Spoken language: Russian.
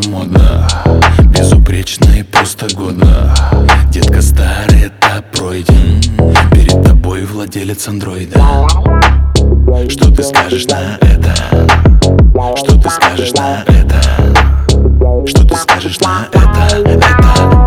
мода, безупречно и просто годно. Детка, старый этап пройден, перед тобой владелец андроида. Что ты скажешь на это? Что ты скажешь на это? Что ты скажешь на это?